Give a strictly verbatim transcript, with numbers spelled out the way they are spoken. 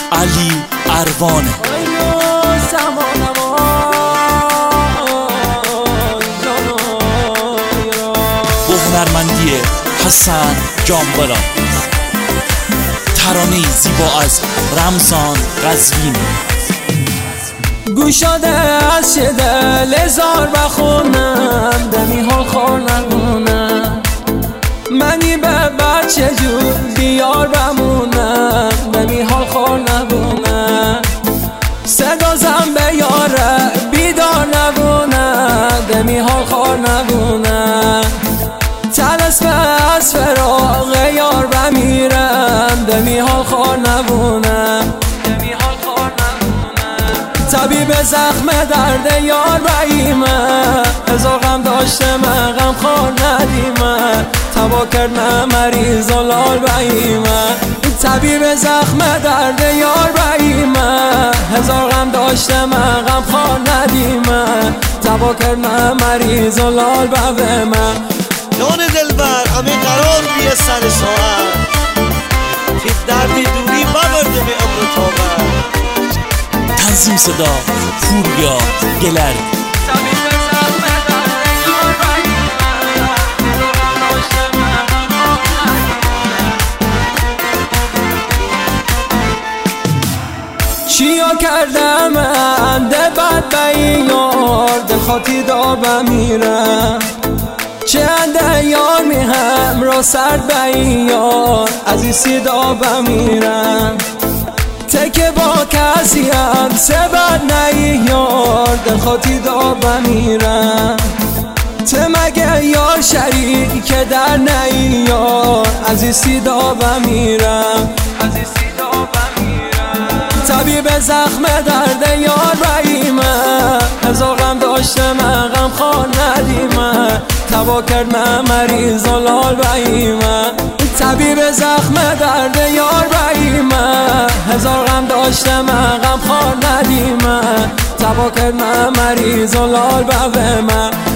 علی اروانه. با هنرمندی حسن جانبران، ترانه زیبا از رمضان قزوینی. گوشاده از چه دل هزار بخونم، دمی ها خور نمونم، منی به بچه جون بیار بمونم، دمی ها خور نبونم، صدا زن به یاره بیدار نبونم، دمی ها خور نبونم، تلس به از فراغ یار بمیرم، دمی ها خور نبونم، طبیب زخم درد یار باییمه، هزار غم داشته من غم خور ندیمه، تبا کرد من مریض و لال باییمه، طبیب زخم درد یار باییمه، هزار غم داشته من غم خور ندیمه، تبا کرد من مریض و لال باییمه. جان دلبر همه قرار بیه سر ساعت، که دردی دوری ببرده به عمر طاقت. تنظیم صدا پوریا گلر. چیا کردم من ده بد به این یار، دل خاطی دا بمیرم، چه انده یار می هم را سرد به این یار، عزیزی دا بمیرم، تکه با کسی هم سبت نهی یار، دل خاطی دا بمیرم، ته مگه یار شریک در نهی یار، عزیزی دا بمیرم، طبیب زخم درد یار باییمه، هزار غم داشته من غم خور ندیمه، تبا کرد من مریض و لال باییمه، طبیب زخم درد یار باییمه، هزار غم داشته من غم خور ندیمه، تبا کرد من مریض و لال باییمه.